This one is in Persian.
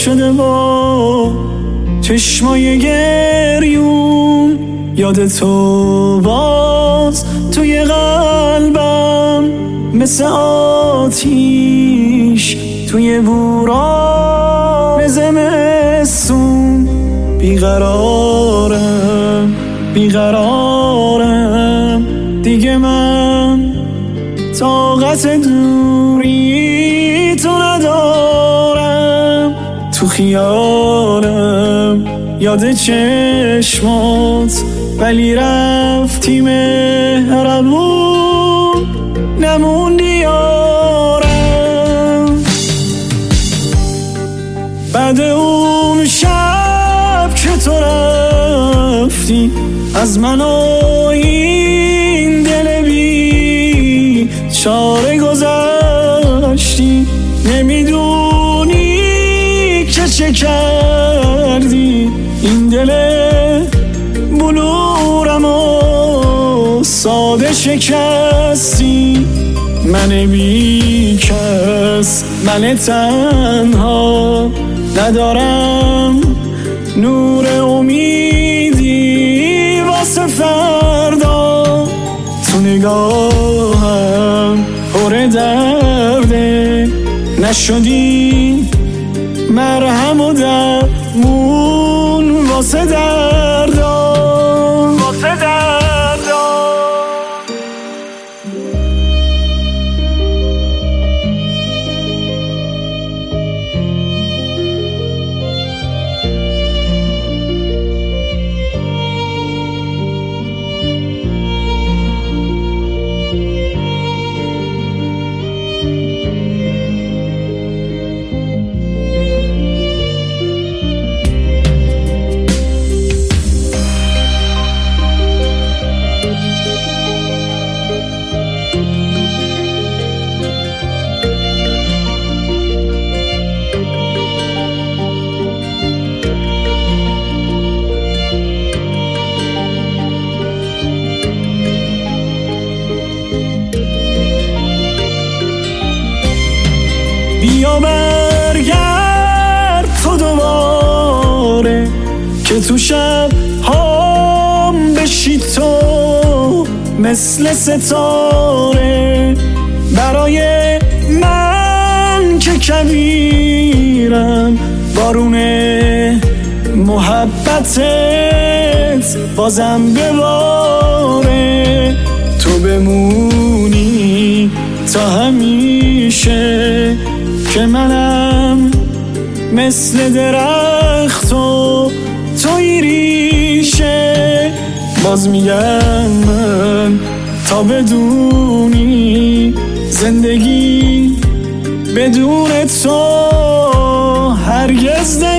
شده با چشمای گریون، یاد تو باز توی قلبم مثل آتیش توی بوران زمستون. بیقرارم بیقرارم دیگه، من طاقت دوری تو ندارم. تو خیالم یاد چشمات، ولی رفتی مهربون نموندی یارم. بعد اون شب که تو رفتی از من و این دل بی چاره گذشتی، نمیدونی که چه کردی. این دل بلورم و ساده شکستی، من بی کس، من تنها، ندارم نور امیدی واسه فردا. تو نگاهم پر درده، نشدی مرهم و درمون واسه دردا، واسه دردا. بیا برگرد تو دوباره، که تو شب هام بشی تو مثل ستاره. برای من که کبیرم، بارون محبتت بازم بباره. تو بمونی تا همیشه، که منم مثل درخت و توی ریشه. باز میگم من تا بدونی، زندگی بدون تو هرگز